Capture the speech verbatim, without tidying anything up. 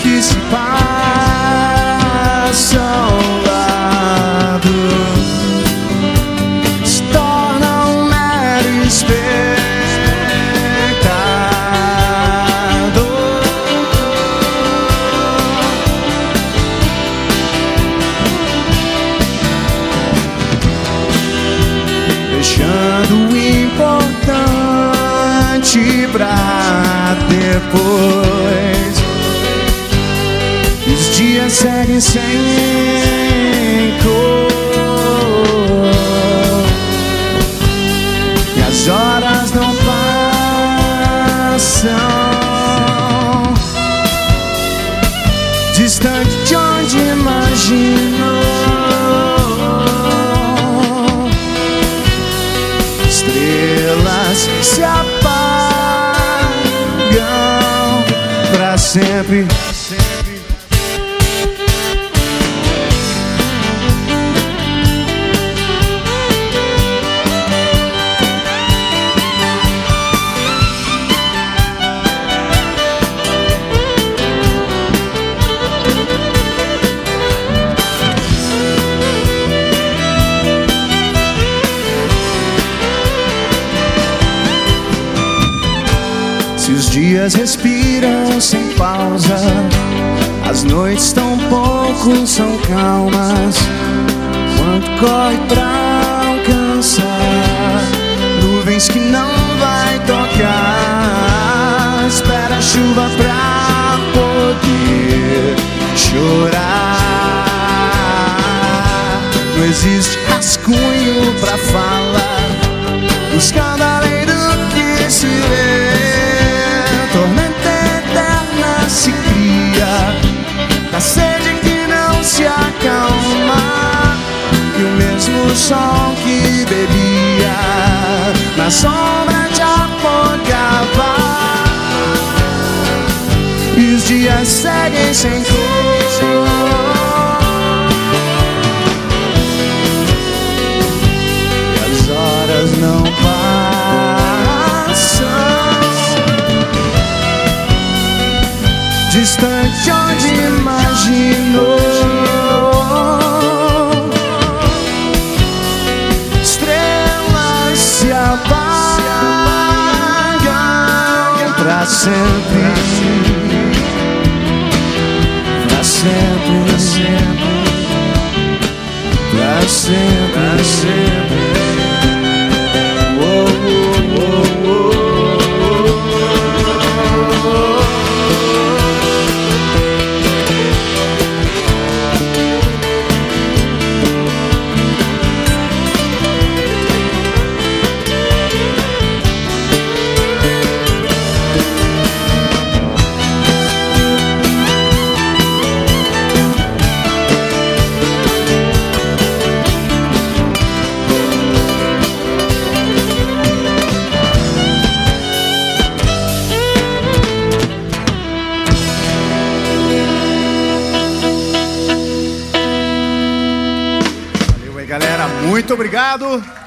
que se passa ao lado se torna um mero espectador, deixando o importante pra depois. Os dias seguem sem cor e as horas não passam, distante de onde imaginou. Estrelas se apagam pra sempre. Se os dias respiram sem pausa, as noites tão pouco são calmas. Quanto corre pra alcançar nuvens que não vai tocar. Espera a chuva pra poder chorar. Não existe rascunho pra falar, buscando além do que se vê. Tormenta eterna se cria da sede que não se acalma, e o mesmo sol que bebia na sombra te afogava. E os dias seguem sem cor e as horas não passam, distante onde imaginou. Estrelas se apagam pra sempre, pra sempre, pra sempre, pra sempre, pra sempre. Oh, oh, oh, oh, oh. Galera, muito obrigado.